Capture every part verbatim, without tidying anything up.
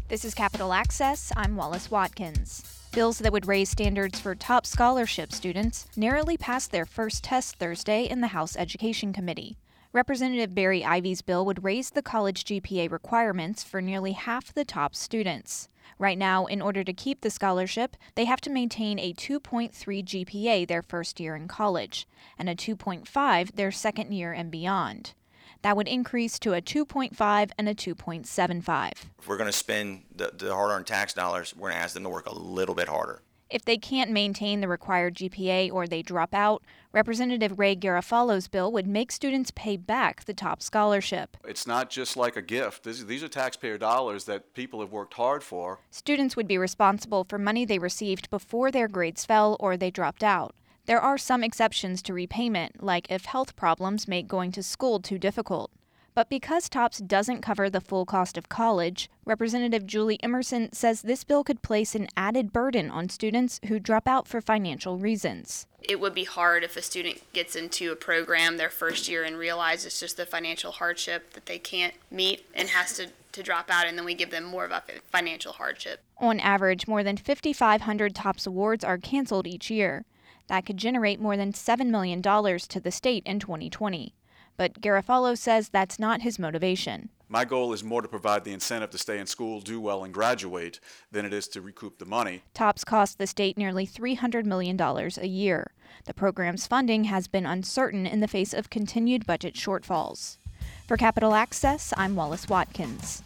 This is Capital Access. I'm Wallace Watkins. Bills that would raise standards for top scholarship students narrowly passed their first test Thursday in the House Education Committee. Representative Barry Ivey's bill would raise the college G P A requirements for nearly half the top students. Right now, in order to keep the scholarship, they have to maintain a two point three G P A their first year in college and a two point five their second year and beyond. That would increase to a two point five and a two point seven five. If we're going to spend the, the hard-earned tax dollars, we're going to ask them to work a little bit harder. If they can't maintain the required G P A or they drop out, Representative Ray Garofalo's bill would make students pay back the top scholarship. It's not just like a gift. This, these are taxpayer dollars that people have worked hard for. Students would be responsible for money they received before their grades fell or they dropped out. There are some exceptions to repayment, like if health problems make going to school too difficult. But because TOPS doesn't cover the full cost of college, Representative Julie Emerson says this bill could place an added burden on students who drop out for financial reasons. It would be hard if a student gets into a program their first year and realizes just the financial hardship that they can't meet and has to, to drop out, and then we give them more of a financial hardship. On average, more than five thousand five hundred TOPS awards are canceled each year. That could generate more than seven million dollars to the state in twenty twenty. But Garofalo says that's not his motivation. My goal is more to provide the incentive to stay in school, do well, and graduate than it is to recoup the money. TOPS cost the state nearly three hundred million dollars a year. The program's funding has been uncertain in the face of continued budget shortfalls. For Capital Access, I'm Wallace Watkins.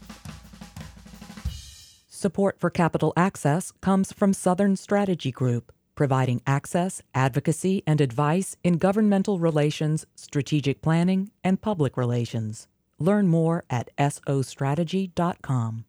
Support for Capital Access comes from Southern Strategy Group, providing access, advocacy, and advice in governmental relations, strategic planning, and public relations. Learn more at S O strategy dot com.